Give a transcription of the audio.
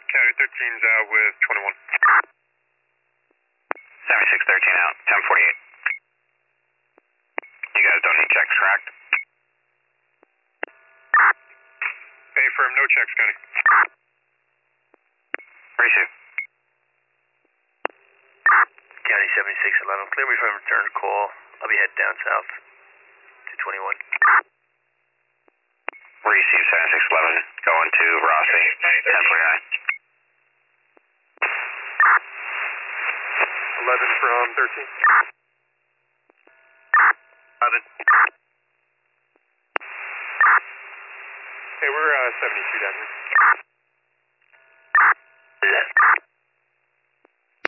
County 13's out with 21. 7613 out, 1048. You guys don't need checks, correct? Affirm, no checks, County. Receive. County 7611, clear me from return call. I'll be heading down south to 21. Receive 7611, going to Rossi, 1049. 11 from 13. 11. Hey, we're 72 down here. Left.